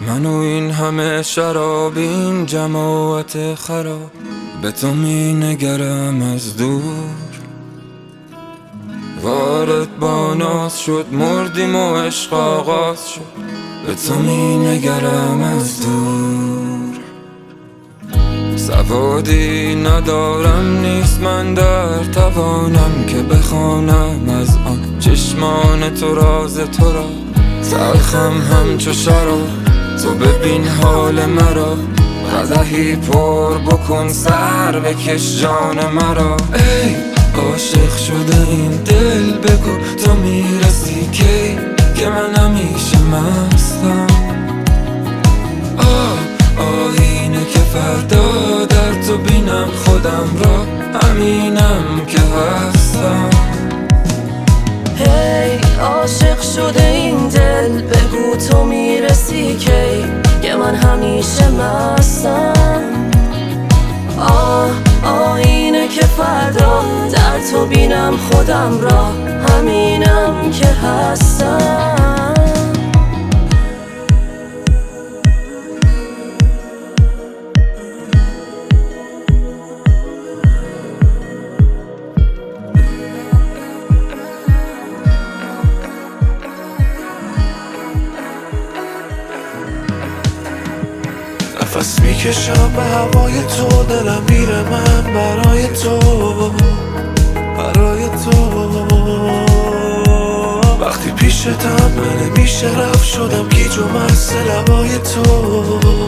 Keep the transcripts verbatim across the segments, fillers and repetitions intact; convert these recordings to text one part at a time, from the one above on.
من و این همه شراب، این جماعت خراب، به تو می نگرم از دور. وارد با ناز شد، مردیم و عشق آغاز شد، به تو می نگرم از دور. سوادی ندارم، نیست من در توانم که بخوانم از آن چشمان تو راز تو را. تلخم همچو شراب، تو ببین حال مرا، قدحی پر بکن سر بکش جان مرا. ای عاشق شده این دل، بگو تو میرسی کی که من همیشه مستم. آه آینه که فردا در تو بینم خودم را، همینم که هستم. هی hey, عاشق شده این دل، بگو تو میرسی کی که من همیشه مستم. آه آینه که فردا در تو بینم خودم را، همینم که هستم. نفس میکشم به هوای تو، دلم میره من برای تو، برای تو. وقتی پیشتم من نمیشه رفت، شدم گیج و مست لبای تو.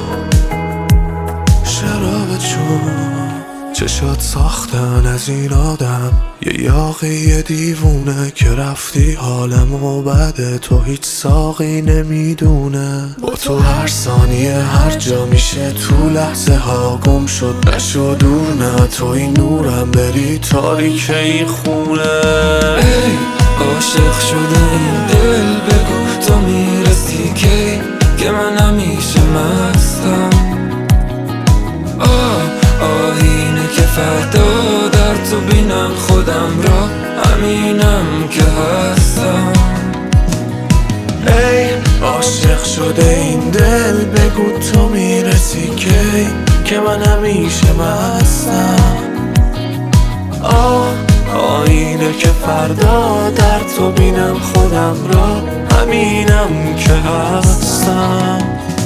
شراب چون چشات ساختن از این آدم، یه یاقی دیوونه که رفتی حالمو بده، تو هیچ ساقی نمیدونه. با تو هر ثانیه هر جا میشه، تو لحظه ها گم شد نشو دور. نه توی نورم بری تاریک این خونه. ای عاشق شده این دل، بگو تو میرسی کی که من همیشه مستم. آه آینه که فردا در تو بینم خودم را، همینم که هستم. ای عاشق شده این دل، بگو تو میرسی کی که من همیشه مستم. آه آینه که فردا در تو بینم خودم را، همینم که هستم.